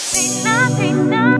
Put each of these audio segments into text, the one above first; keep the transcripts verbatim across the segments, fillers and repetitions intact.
Fina, fina,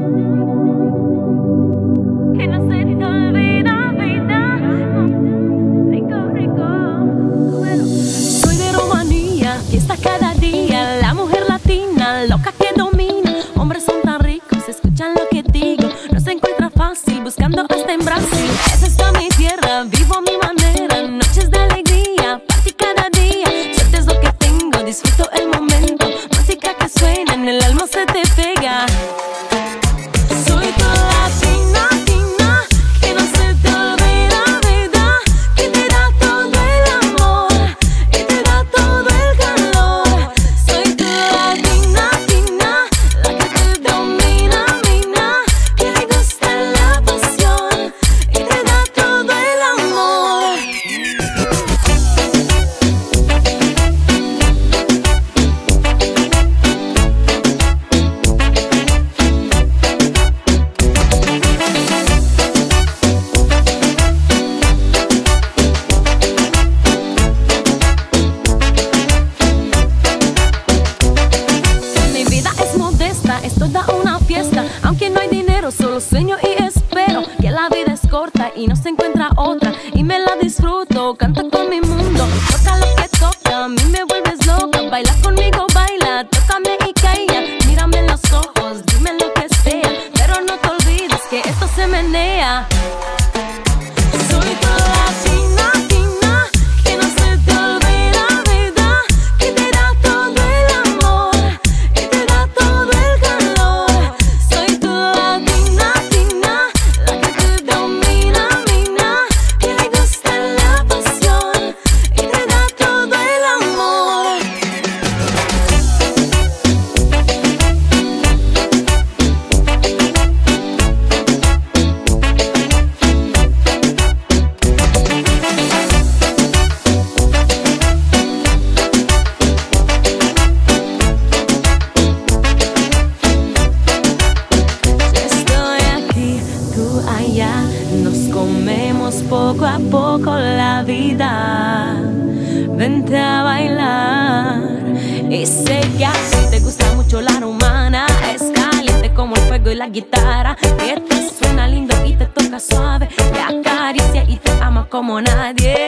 que no se te olvida, vida. Rico, rico. Bueno. Soy de Rumanía, fiesta cada día. La mujer latina, loca que domina. Hombres son tan ricos, escuchan lo que digo. No se encuentra fácil, buscando hasta en Brasil. Es esta mi tierra, vivo a mi manera. Noches de alegría, party cada día. Suerte es lo que tengo, disfruto el momento. Música que suena, en el alma se te pega. Soy toda latina, latina, que no se te olvida, vida. Que te da todo el amor y te da todo el calor. Soy toda latina, latina, la que te domina, mina. Que le gusta la pasión y te da todo el amor. Mi vida es modesta, es toda una fiesta. Aunque no hay dinero, solo sueño y espero que la vida es corta y no se encuentra otra. Y me la disfruto, canta con mi mundo. Toca lo que toca, a mí me vuelves loca. Baila conmigo, baila, tócame y calla. Mírame en los ojos, dime lo que sea, pero no te olvides que esto se menea. Soy toda latina, latina, que no se te olvida, vida. Que te da todo el amor y te da todo el calor. Soy toda latina, latina, la que te domina, mina. Que le gusta la pasión y te da todo el amor. Yo estoy aquí, tú allá, nos comemos poco a poco la vida. Vente a bailar y sé que a ti te gusta mucho la rumana. Es caliente como el fuego y la guitarra. Que te suena lindo y te toca suave, te acaricia y te ama como nadie.